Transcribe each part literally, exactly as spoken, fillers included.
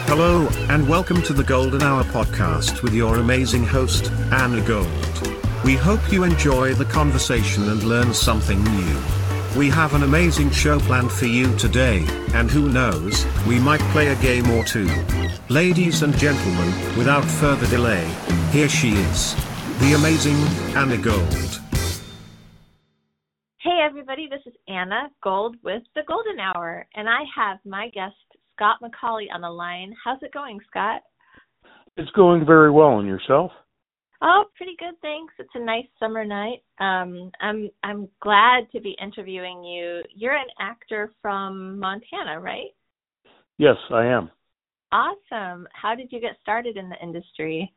Hello, and welcome to the Golden Hour podcast with your amazing host, Anna Gold. We hope you enjoy the conversation and learn something new. We have an amazing show planned for you today, and who knows, we might play a game or two. Ladies and gentlemen, without further delay, here she is, the amazing Anna Gold. Hey everybody, this is Anna Gold with the Golden Hour, and I have my guest Scott McCauley on the line. How's it going, Scott? It's going very well, and yourself? Oh, pretty good, thanks. It's a nice summer night. Um, I'm I'm glad to be interviewing you. You're an actor from Montana, right? Yes, I am. Awesome. How did you get started in the industry?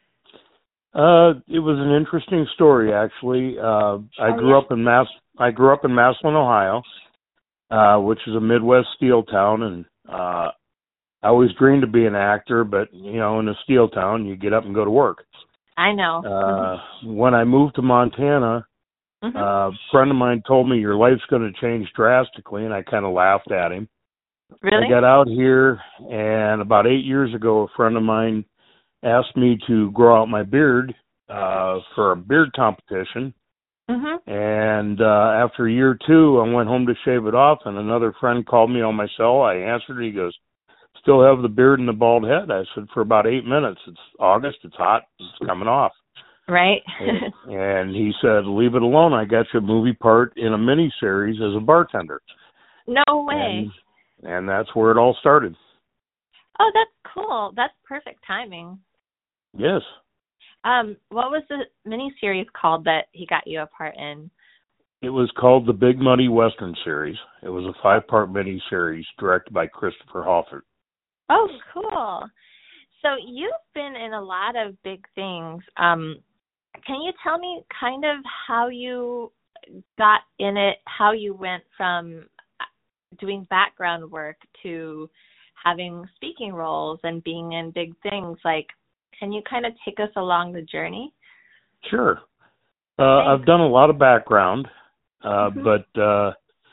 Uh, it was an interesting story, actually. Uh, I Oh, grew yeah? up in Mass. I grew up in Massillon, Ohio, uh, which is a Midwest steel town, and uh, I always dreamed of being an actor. But you know, in a steel town, you get up and go to work. I know. Uh, when I moved to Montana, Mm-hmm. uh, a friend of mine told me your life's going to change drastically, and I kind of laughed at him. Really? I got out here, and about eight years ago, a friend of mine asked me to grow out my beard uh, for a beard competition. Mm-hmm. And uh, after a year or two, I went home to shave it off, and another friend called me on my cell. I answered. He goes, "Still have the beard and the bald head?" I said, "For about eight minutes. It's August. It's hot. It's coming off." Right. and, and he said, "Leave it alone. I got you a movie part in a mini series as a bartender." No way. And, and that's where it all started. Oh, that's cool. That's perfect timing. Yes. Um, what was the miniseries called that he got you a part in? It was called the Big Muddy Western Series. It was a five-part miniseries directed by Christopher Hoffert. Oh, cool. So you've been in a lot of big things. Um, can you tell me kind of how you got in it, how you went from doing background work to having speaking roles and being in big things? Like, can you kind of take us along the journey? Sure. Uh, I've done a lot of background, uh, Mhm. but uh,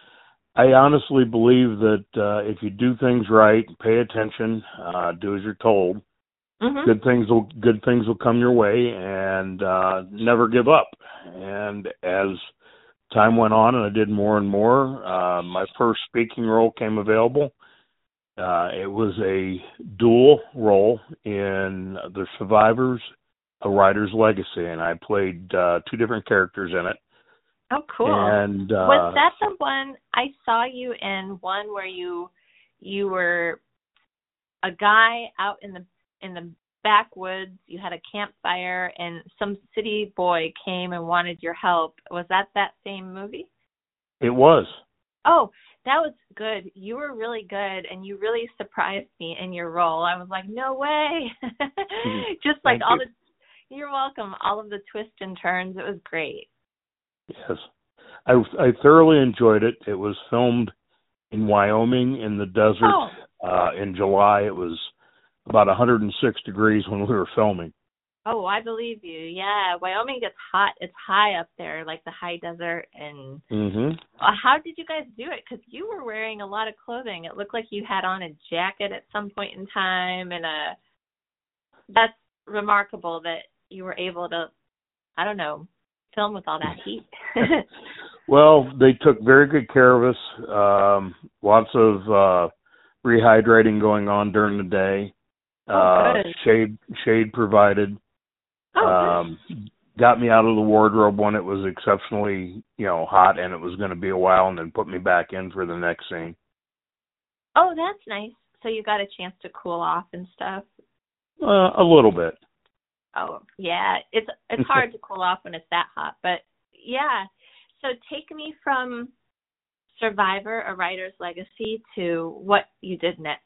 I honestly believe that uh, if you do things right, pay attention, uh, do as you're told, Mhm. good things will good things will come your way, and uh, never give up. And as time went on, and I did more and more, uh, my first speaking role came available. Uh, it was a dual role in The Survivors, A Writer's Legacy, and I played uh, two different characters in it. Oh, cool. And uh, was that the one I saw you in? One where you you were a guy out in the in the backwoods. You had a campfire, and some city boy came and wanted your help. Was that that same movie? It was. Oh, that was good. You were really good, and you really surprised me in your role. I was like, no way. Just like Thank all you. the, you're welcome, all of the twists and turns. It was great. Yes. I, I thoroughly enjoyed it. It was filmed in Wyoming in the desert. Oh. Uh, in July, it was about one hundred six degrees when we were filming. Oh, I believe you. Yeah, Wyoming gets hot. It's high up there, like the high desert. And Mm-hmm. uh, how did you guys do it? Because you were wearing a lot of clothing. It looked like you had on a jacket at some point in time, and a. That's remarkable that you were able to, I don't know, film with all that heat. Well, they took very good care of us. Um, lots of uh, rehydrating going on during the day. Oh, Uh, good. shade shade provided. Oh, Um, got me out of the wardrobe when it was exceptionally, you know, hot, and it was going to be a while, and then put me back in for the next scene. oh, that's nice. So you got a chance to cool off and stuff. Uh, a little bit. Oh, yeah. It's it's hard to cool off when it's that hot, but yeah. So take me from Survivor, A Writer's Legacy, to what you did next.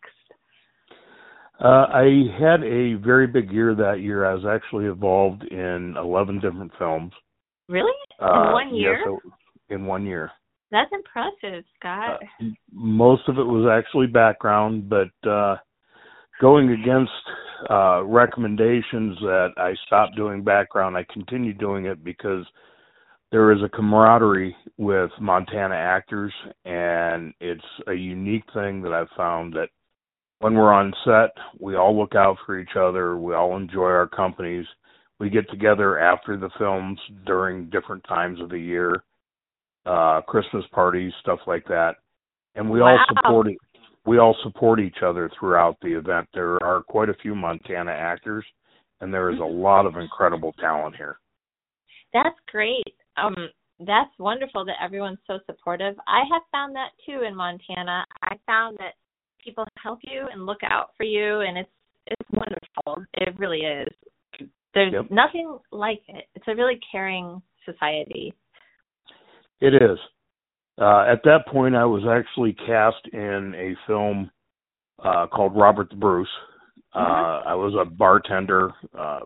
Uh, I had a very big year that year. I was actually involved in eleven different films. Really? In Uh, one year? Yes, in one year. That's impressive, Scott. Uh, most of it was actually background, but uh, going against uh, recommendations that I stopped doing background, I continued doing it because there is a camaraderie with Montana actors, and it's a unique thing that I've found that when we're on set, we all look out for each other. We all enjoy our companies. We get together after the films during different times of the year, uh, Christmas parties, stuff like that. And we Wow. all support it. We all support each other throughout the event. There are quite a few Montana actors, and there is a lot of incredible talent here. That's great. Um, that's wonderful that everyone's so supportive. I have found that too in Montana. I found that people help you and look out for you, and it's it's wonderful. It really is. There's Yep. nothing like it. It's a really caring society. It is. Uh, at that point, I was actually cast in a film uh, called Robert the Bruce. Uh, Mm-hmm. I was a bartender. Uh,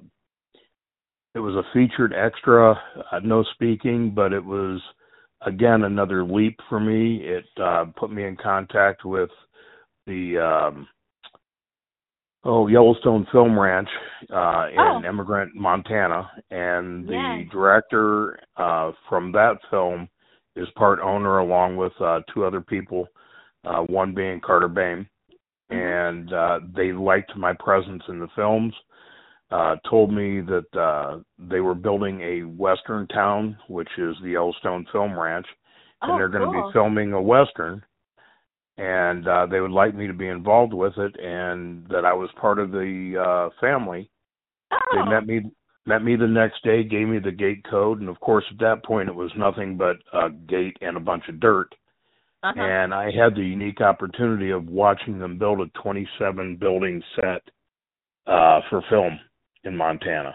it was a featured extra, uh, no speaking, but it was, again, another leap for me. It uh, put me in contact with the um, oh Yellowstone Film Ranch uh, in Oh. Emigrant, Montana, and the Yes. director uh, from that film is part owner along with uh, two other people, uh, one being Carter Bain, Mm-hmm. and uh, they liked my presence in the films. Uh, told me that uh, they were building a western town, which is the Yellowstone Film Ranch, and Oh, they're going to cool. be filming a western. And uh, they would like me to be involved with it, and that I was part of the uh, family. Oh. They met me met me the next day, gave me the gate code, and of course at that point it was nothing but a gate and a bunch of dirt. Uh-huh. And I had the unique opportunity of watching them build a twenty-seven building set uh, for film in Montana.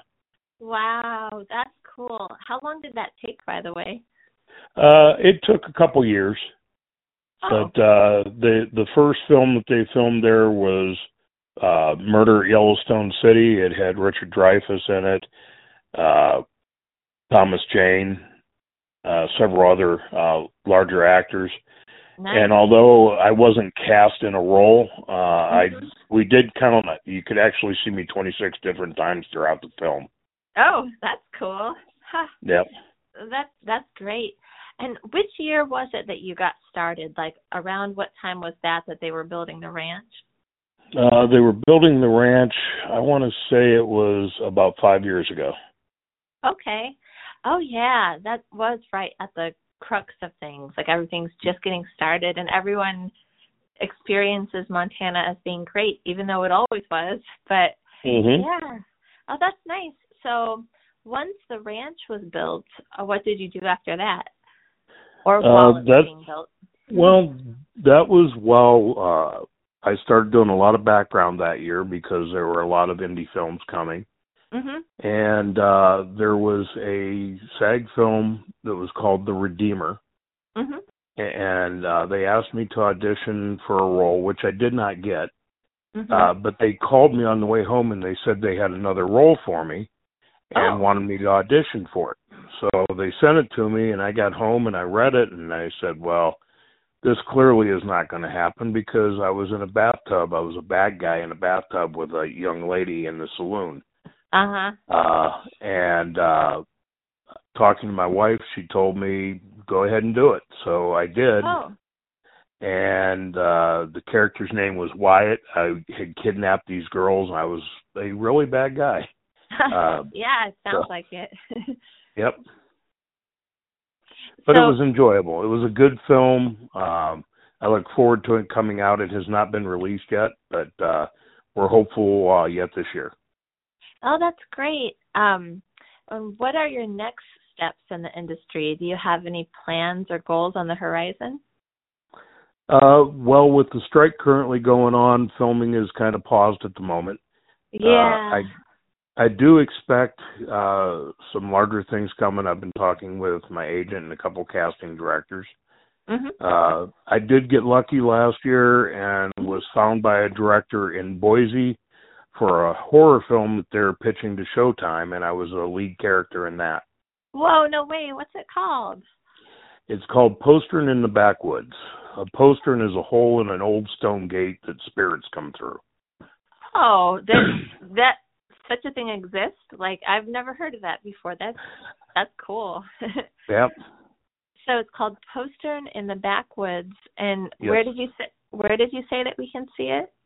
Wow, that's cool. How long did that take, by the way? Uh, it took a couple years. Oh. But uh, the the first film that they filmed there was uh, Murder at Yellowstone City. It had Richard Dreyfuss in it, uh, Thomas Jane, uh, several other uh, larger actors. Nice. And although I wasn't cast in a role, uh, Mhm. I we did count. You could actually see me twenty-six different times throughout the film. Oh, that's cool. Huh. Yep. That that's great. And which year was it that you got started? Like around what time was that that they were building the ranch? Uh, they were building the ranch. I want to say it was about five years ago. Okay. Oh yeah, that was right at the crux of things. Like everything's just getting started, and everyone experiences Montana as being great, even though it always was. But Mm-hmm. yeah. Oh, that's nice. So once the ranch was built, uh, what did you do after that? Or while Uh, it was that- being built? Well, that was while uh, I started doing a lot of background that year because there were a lot of indie films coming. Mhm. And uh, there was a SAG film that was called The Redeemer. Mhm. And uh, they asked me to audition for a role, which I did not get. Mhm. Uh, but they called me on the way home and they said they had another role for me and Oh. wanted me to audition for it. So they sent it to me and I got home and I read it and I said, well, this clearly is not going to happen because I was in a bathtub. I was a bad guy in a bathtub with a young lady in the saloon. Uh-huh. Uh, and uh, talking to my wife, she told me, go ahead and do it. So I did. Oh. And uh, the character's name was Wyatt. I had kidnapped these girls, and I was a really bad guy. Uh, yeah, it sounds so- like it. Yep. But So- it was enjoyable. It was a good film. Um, I look forward to it coming out. It has not been released yet, but uh, we're hopeful uh, yet this year. Oh, that's great. Um, um, what are your next steps in the industry? Do you have any plans or goals on the horizon? Uh, well, with the strike currently going on, filming is kind of paused at the moment. Yeah. Uh, I I do expect uh, some larger things coming. I've been talking with my agent and a couple casting directors. Mhm. Uh, I did get lucky last year and was found by a director in Boise for a horror film that they're pitching to Showtime, and I was a lead character in that. Whoa, no way. What's it called? It's called Postern in the Backwoods. A postern is a hole in an old stone gate that spirits come through. Oh, there's that such a thing exists? Like I've never heard of that before. That's that's cool. Yep. So it's called Postern in the Backwoods, and Yes. where did you say where did you say that we can see it?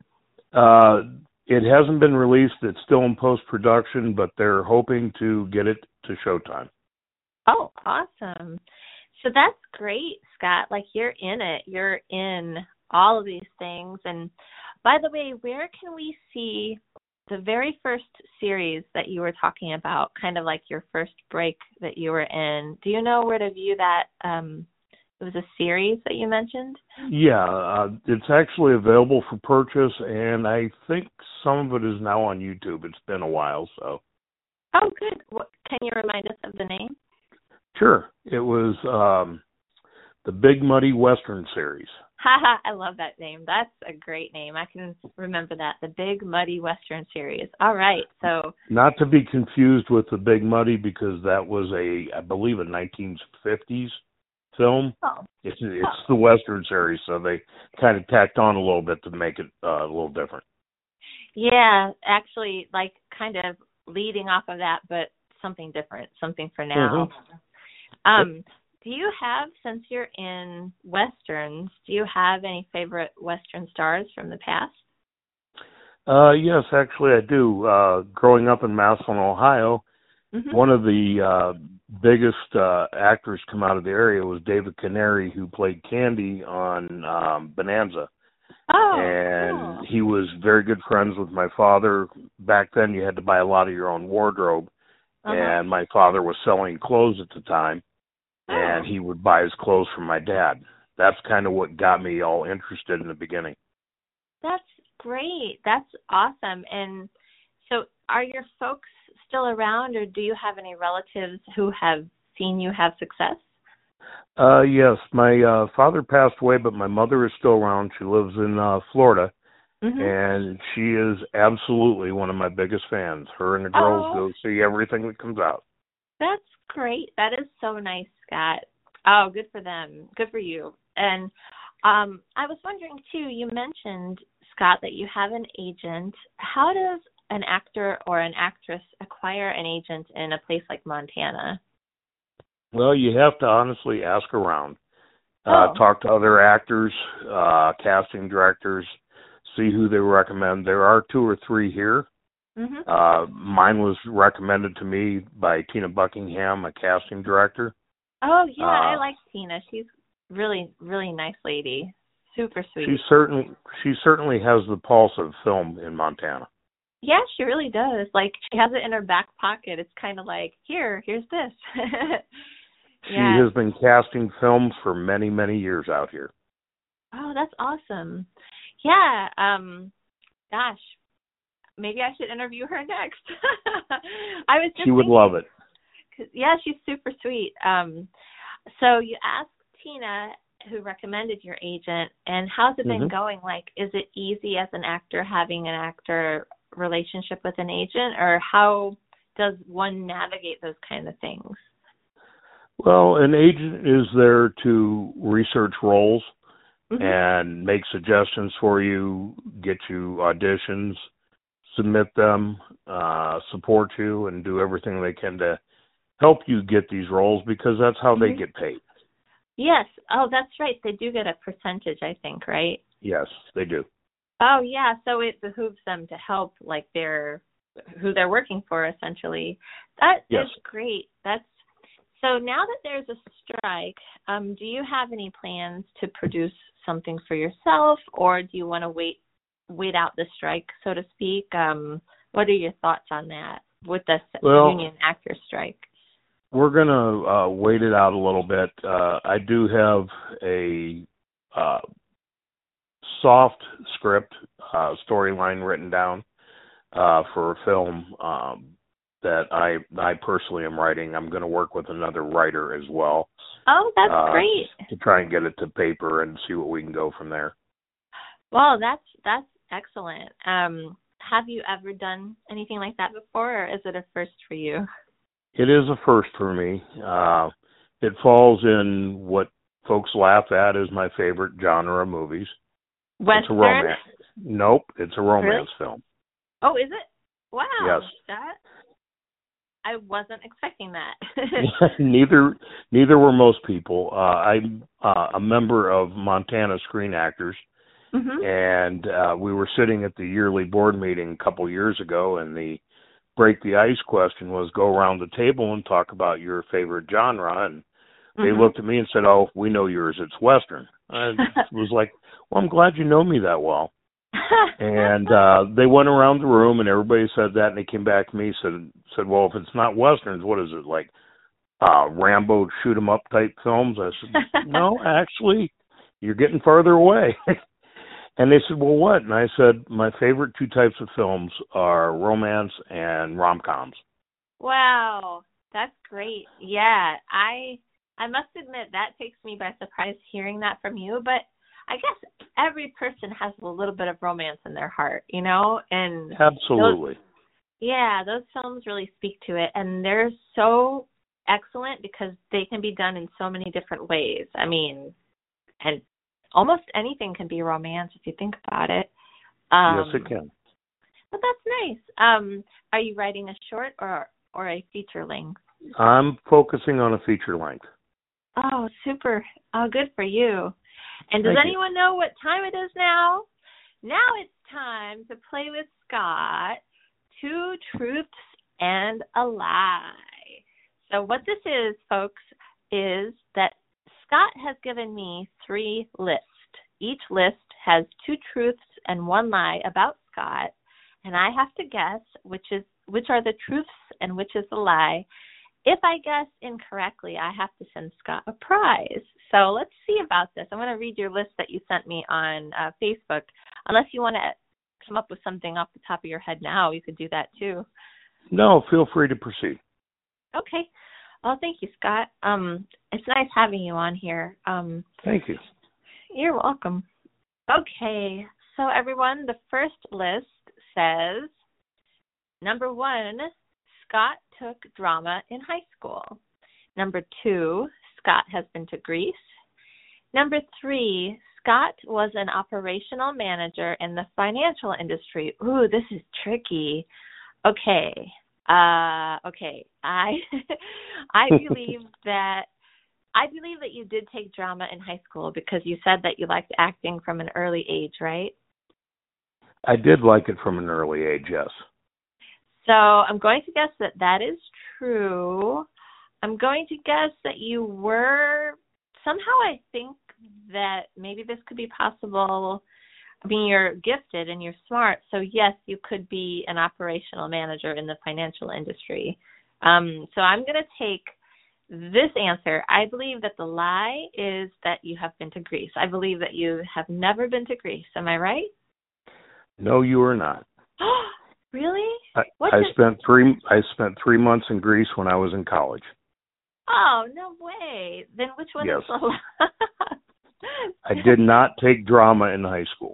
Uh, it hasn't been released. It's still in post-production, but they're hoping to get it to Showtime. Oh, awesome. So that's great, Scott. Like, you're in it. You're in all of these things. And by the way, where can we see the very first series that you were talking about, kind of like your first break that you were in? Do you know where to view that? Um, it was a series that you mentioned? Yeah, uh, it's actually available for purchase, and I think some of it is now on YouTube. It's been a while, so. Oh, good. What, can you remind us of the name? Sure. It was um, the Big Muddy Western series. Haha, I love that name. That's a great name. I can remember that. The Big Muddy Western series. All right. So not to be confused with the Big Muddy, because that was a, I believe, a nineteen fifties film. Oh. It's it's oh. the Western series, so they kind of tacked on a little bit to make it uh, a little different. Yeah, actually, like kind of leading off of that, but something different, something for now. Mm-hmm. Um. Yep. Do you have, since you're in Westerns, do you have any favorite Western stars from the past? Uh, yes, actually I do. Uh, growing up in Massillon, Ohio, mm-hmm. one of the uh, biggest uh, actors come out of the area was David Canary, who played Candy on um, Bonanza. Oh, and cool. He was very good friends with my father. Back then you had to buy a lot of your own wardrobe, uh-huh. and my father was selling clothes at the time. And he would buy his clothes from my dad. That's kind of what got me all interested in the beginning. That's great. That's awesome. And so are your folks still around, or do you have any relatives who have seen you have success? Uh, yes. My uh, father passed away, but my mother is still around. She lives in uh, Florida, mm-hmm. and she is absolutely one of my biggest fans. Her and the girls oh. go see everything that comes out. That's great. That is so nice, Scott. Oh, good for them. Good for you. And um, I was wondering, too, you mentioned, Scott, that you have an agent. How does an actor or an actress acquire an agent in a place like Montana? Well, you have to honestly ask around. Oh. Uh, talk to other actors, uh, casting directors, see who they recommend. There are two or three here. Mm-hmm. Uh, mine was recommended to me by Tina Buckingham, a casting director. Oh, yeah, uh, I like Tina. She's really, really nice lady. Super sweet. She certainly, she certainly has the pulse of film in Montana. Yeah, she really does. Like, she has it in her back pocket. It's kind of like, here, here's this. She yeah. has been casting films for many, many years out here. Oh, that's awesome. Yeah, um, gosh. Maybe I should interview her next. I was just She would thinking, love it. Yeah, she's super sweet. Um, so you asked Tina, who recommended your agent, and how's it been mm-hmm. going? Like, is it easy as an actor having an actor relationship with an agent, or how does one navigate those kind of things? Well, an agent is there to research roles mm-hmm. and make suggestions for you, get you auditions, submit them, uh, support you, and do everything they can to help you get these roles, because that's how mm-hmm. they get paid. Yes. Oh, that's right. They do get a percentage, I think, right? Yes, they do. Oh, yeah. So it behooves them to help, like, their who they're working for, essentially. That yes. is great. That's so now that there's a strike, um, do you have any plans to produce something for yourself, or do you want to wait wait out the strike, so to speak? Um, what are your thoughts on that with the well, union actor strike? We're going to uh, wait it out a little bit. Uh, I do have a uh, soft script uh, storyline written down uh, for a film um, that I I personally am writing. I'm going to work with another writer as well. Oh, that's uh, great. To try and get it to paper and see what we can go from there. Well, that's that's excellent. Um, have you ever done anything like that before, or is it a first for you? It is a first for me. Uh, it falls in what folks laugh at as my favorite genre of movies. Western? It's a romance. Nope, it's a romance really? film. Oh, is it? Wow. Yes. That I wasn't expecting that. neither neither were most people. Uh, I'm uh, a member of Montana Screen Actors, Mm-hmm. And uh, we were sitting at the yearly board meeting a couple years ago, and the break the ice question was go around the table and talk about your favorite genre. And they Mm-hmm. looked at me and said, "Oh, we know yours. It's Western." I was like, "Well, I'm glad you know me that well." And uh, they went around the room, and everybody said that, and they came back to me and said, said, "Well, if it's not Westerns, what is it, like uh, Rambo shoot 'em up type films?" I said, "No, actually, you're getting farther away." And they said, "Well, what?" And I said, "My favorite two types of films are romance and rom-coms." Wow, that's great. Yeah, I I must admit that takes me by surprise hearing that from you, but I guess every person has a little bit of romance in their heart, you know? And Absolutely. those, yeah, those films really speak to it, and they're so excellent because they can be done in so many different ways. I mean, and almost anything can be romance if you think about it. Um, Yes, it can. But that's nice. Um, are you writing a short or or a feature length? I'm focusing on a feature length. Oh, super. Oh, good for you. And does Thank you. anyone know what time it is now? Now it's time to play with Scott, Two Truths and a Lie. So what this is, folks, is that Scott has given me three lists. Each list has two truths and one lie about Scott, and I have to guess which is which are the truths and which is the lie. If I guess incorrectly, I have to send Scott a prize. So let's see about this. I'm going to read your list that you sent me on uh, Facebook. Unless you want to come up with something off the top of your head now, you could do that too. No, feel free to proceed. Okay. Well, thank you, Scott. Um, it's nice having you on here. Um, Thank you. You're welcome. Okay. So, everyone, the first list says, number one, Scott took drama in high school. Number two, Scott has been to Greece. Number three, Scott was an operational manager in the financial industry. Ooh, this is tricky. Okay. Uh, okay. I I believe that I believe that you did take drama in high school because you said that you liked acting from an early age, right? I did like it from an early age, yes. So I'm going to guess that that is true. I'm going to guess that you were, somehow I think that maybe this could be possible. I mean, you're gifted and you're smart, so yes, you could be an operational manager in the financial industry. Um, so I'm going to take this answer. I believe that the lie is that you have been to Greece. I believe that you have never been to Greece. Am I right? No, you are not. Really? I, What's I it? spent three. I spent three months in Greece when I was in college. Oh, no way. Then which one Yes. is the lie? I did not take drama in high school.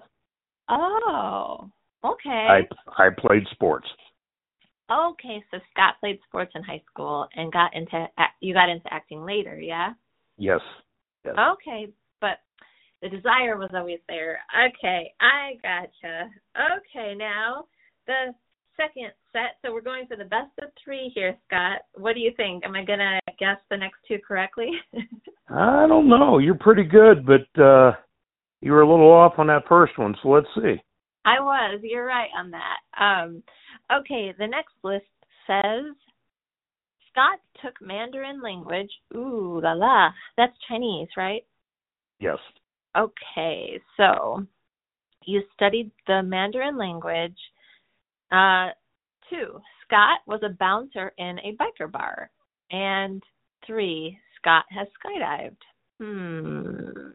Oh, okay. I I played sports. Okay, so Scott played sports in high school and got into you got into acting later, yeah? Yes. Yes. Okay, but the desire was always there. Okay, I gotcha. Okay, now the second set. So we're going for the best of three here, Scott. What do you think? Am I going to guess the next two correctly? I don't know. You're pretty good, but uh, you were a little off on that first one, so let's see. I was. You're right on that. Um, okay, the next list says, Scott took Mandarin language. Ooh, la la. That's Chinese, right? Yes. Okay, so you studied the Mandarin language. Uh, two, Scott was a bouncer in a biker bar. And three, Scott has skydived. Hmm.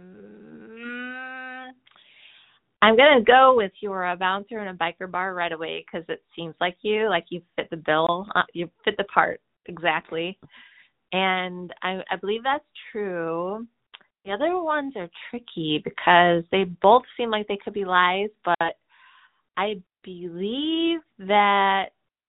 I'm going to go with you're a bouncer in a biker bar right away because it seems like you, like you fit the bill, uh, you fit the part exactly. And I, I believe that's true. The other ones are tricky because they both seem like they could be lies, but I believe that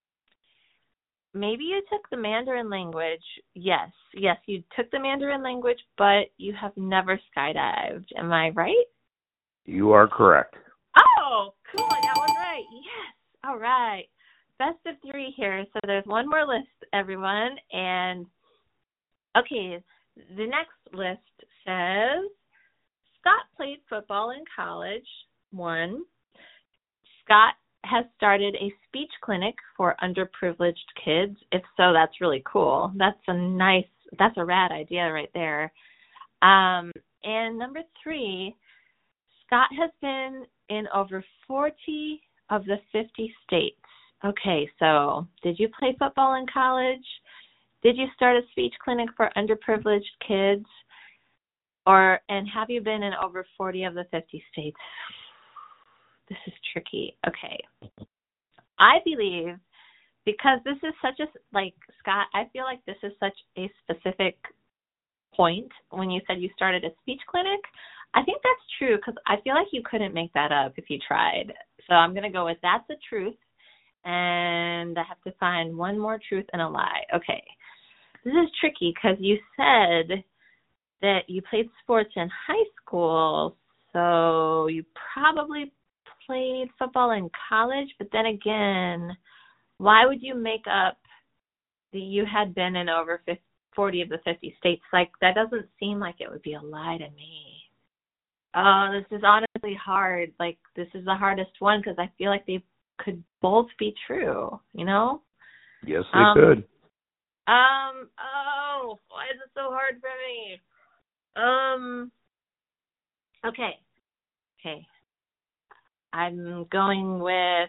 maybe you took the Mandarin language. Yes, yes, you took the Mandarin language, but you have never skydived. Am I right? You are correct. Oh, cool. I got one right. Yes. All right. Best of three here. So there's one more list, everyone. And, okay, the next list says, Scott played football in college, one. Scott has started a speech clinic for underprivileged kids. If so, that's really cool. That's a nice, that's a rad idea right there. Um, and number three, Scott has been in over forty of the fifty states. Okay, so did you play football in college? Did you start a speech clinic for underprivileged kids? Or, and have you been in over forty of the fifty states? This is tricky. Okay. I believe, because this is such a, like, Scott, I feel like this is such a specific point when you said you started a speech clinic. I think that's true because I feel like you couldn't make that up if you tried. So I'm going to go with that's the truth. And I have to find one more truth and a lie. Okay. This is tricky because you said that you played sports in high school, so you probably played football in college, but then again, why would you make up that you had been in over forty of the fifty states? Like, that doesn't seem like it would be a lie to me. Oh, this is honestly hard. Like, this is the hardest one because I feel like they could both be true, you know? Yes, they um, could. Um, oh, why is it so hard for me? Um, okay. Okay. I'm going with,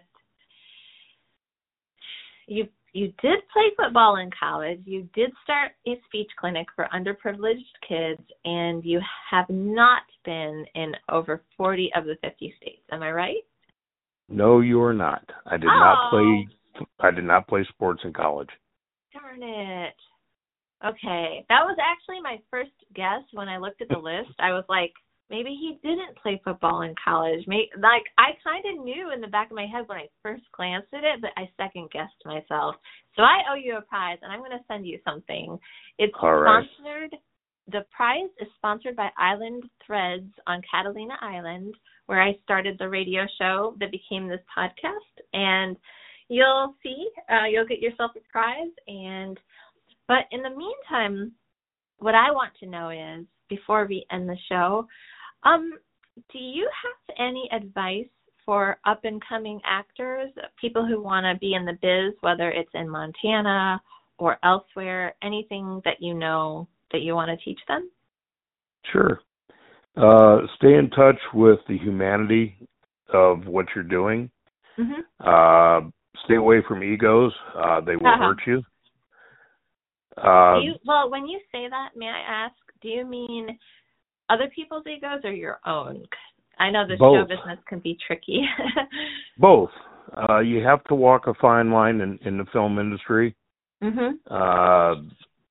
you you did play football in college, you did start a speech clinic for underprivileged kids, and you have not been in over forty of the fifty states. Am I right? No, you are not. I did oh. not play I did not play sports in college. Darn it. Okay. That was actually my first guess when I looked at the list. I was like, maybe he didn't play football in college. Maybe, like, I kind of knew in the back of my head when I first glanced at it, but I second-guessed myself. So I owe you a prize, and I'm going to send you something. It's All right. sponsored. The prize is sponsored by Island Threads on Catalina Island, where I started the radio show that became this podcast. And you'll see, uh, you'll get yourself a prize. And but in the meantime, what I want to know is, before we end the show, um, do you have any advice for up-and-coming actors, people who want to be in the biz, whether it's in Montana or elsewhere, anything that you know that you want to teach them? Sure. Uh, stay in touch with the humanity of what you're doing. Mm-hmm. Uh, stay away from egos. Uh, they will uh-huh. hurt you. Uh, do you. Well, when you say that, may I ask, do you mean other people's egos or your own? I know the both. show business can be tricky. Both. Uh, you have to walk a fine line in, in the film industry. Mm-hmm. Uh,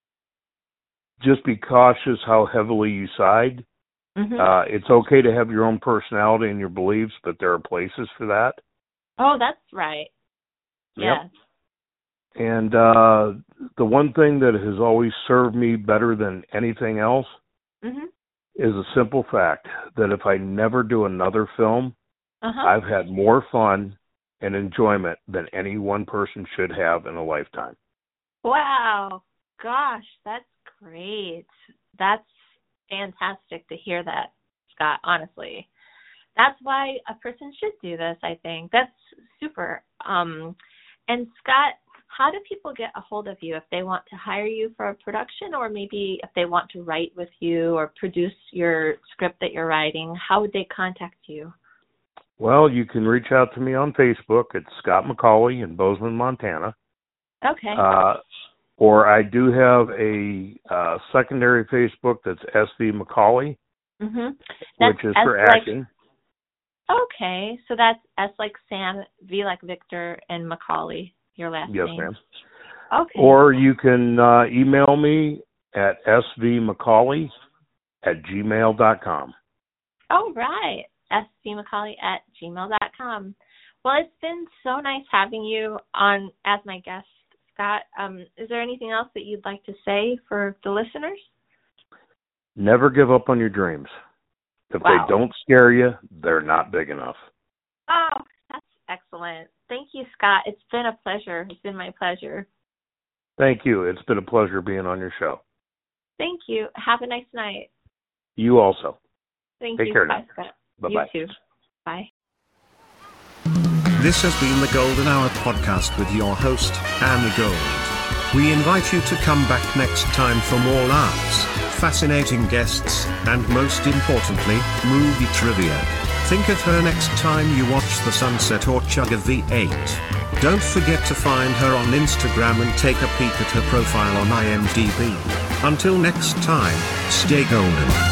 just be cautious how heavily you side. Mm-hmm. Uh, it's okay to have your own personality and your beliefs, but there are places for that. Oh, that's right. Yep. Yes. And uh, the one thing that has always served me better than anything else mm-hmm. is a simple fact that if I never do another film, uh-huh. I've had more fun and enjoyment than any one person should have in a lifetime. Wow. Gosh, that's great. That's fantastic to hear that, Scott, honestly. That's why a person should do this, I think. That's super. Um, and, Scott, how do people get a hold of you if they want to hire you for a production, or maybe if they want to write with you or produce your script that you're writing? How would they contact you? Well, you can reach out to me on Facebook. It's Scott McCauley in Bozeman, Montana. Okay. Uh, or I do have a uh, secondary Facebook that's S V McCauley, mm-hmm. which is S for like, acting. Okay, so that's S like Sam, V like Victor, and McCauley, your last yes, name. Yes, ma'am. Okay. Or you can uh, email me at s v mccauley at gmail dot com. Oh, right. s v mccauley at gmail dot com. Well, it's been so nice having you on as my guest, Scott. Um, is there anything else that you'd like to say for the listeners? Never give up on your dreams. If wow. they don't scare you, they're not big enough. Oh, that's excellent. Thank you, Scott. It's been a pleasure. It's been my pleasure. Thank you. It's been a pleasure being on your show. Thank you. Have a nice night. You also. Thank Take you. care Bye, now. Scott. Bye-bye. You too. Bye. This has been the Golden Hour podcast with your host, Anna Gold. We invite you to come back next time for more laughs, fascinating guests, and most importantly, movie trivia. Think of her next time you watch The Sunset or chug a V eight. Don't forget to find her on Instagram and take a peek at her profile on I M D B. Until next time, stay golden.